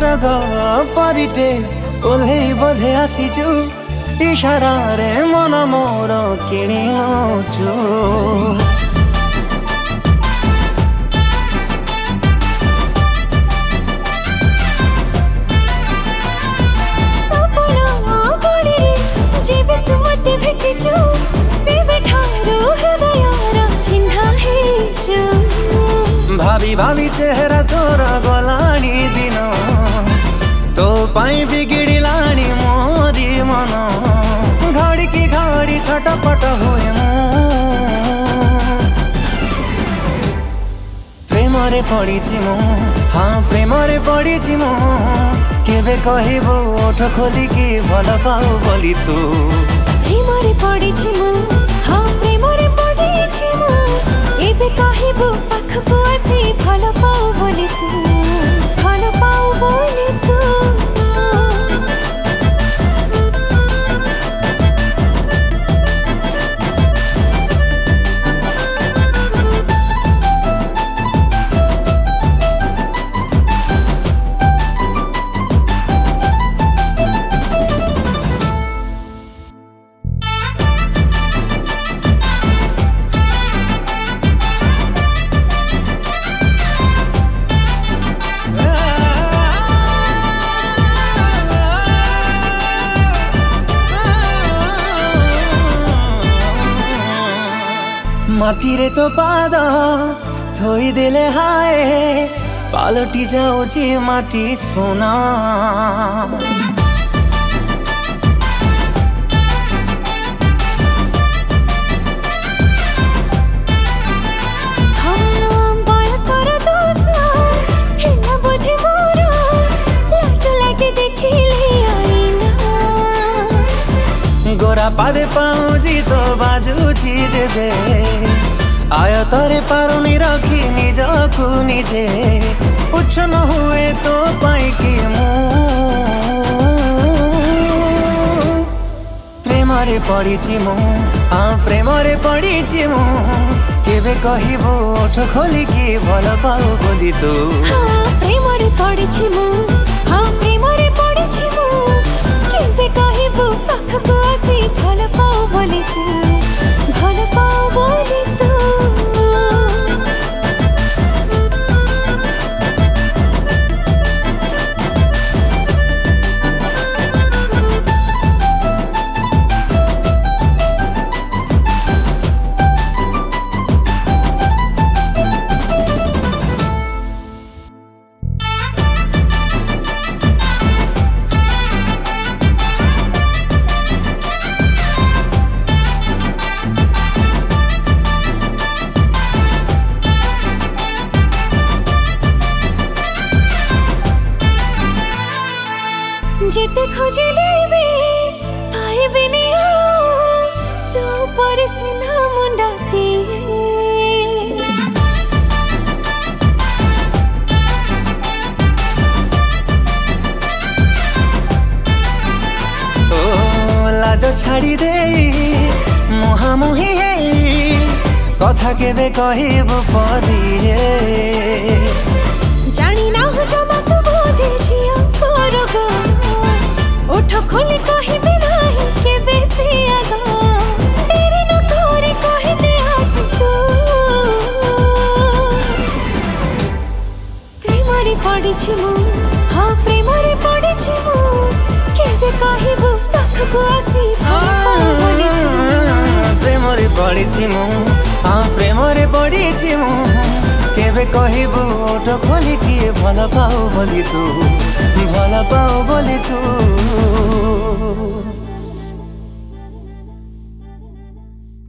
स्वर्ग परिटे ओल्हे बोधे आसीचु इशारा रे मन मोर किणी नौचु भाभी भाभी चेहरा तोर गलानी दिन तो पाई बिगिड़ी लानी मोरी मन घड़ी की घड़ी छटपट हुए प्रेम रे पड़ी मु हाँ प्रेम रे पड़ी मु केबे कहबो ओठ खोली की भल पाऊ बोली तू प्रेम रे पड़ी मु हाँ प्रेम रे पड़ी मु एबे कहबो पाखको आसी भल पाऊ बोली तू भल पाऊ बोली तू माटी रे तो पाद थोई देले हाय पालटी जाऊची माटी सोना गोरा पादे पाऊजी तो बाजूची जेबे आय तरे पारुनी रखी निजकु निजे उच्छ न हुए तो पाई कि मु प्रेम रे पड़ी मु हाँ प्रेम रे पड़ी मु केबे कहबो ओठ खोली की भल पाऊ बोली तू हाँ प्रेम रे पड़ी मु हाँ प्रेम रे पड़ी मु केबे कहबो पाखको आसी भल पाऊ बोली तू भल पाऊ बोली तू जेते खोजिले भी पाइबिनी तू पर सुना मुंडाती ओ लाज छाड़ी दे मुहामुही कथा केबे कहबो पदिए जानी ना हो जमा तू बोधे जिया करगो ओठ खोली कहबे नाही के बेसी आगो तेरे न करे कहते आस तू प्रेम रे पड़ी मु हाँ प्रेम रे पड़ी मु केबे कहबो पाखको आसी भल पाऊ बोली तू प्रेम रे पड़ी मु हाँ प्रेम रे पड़ी मु केबे कहबो ओठ खोली की भल पाऊ बोली तू भल पाऊ बोली तू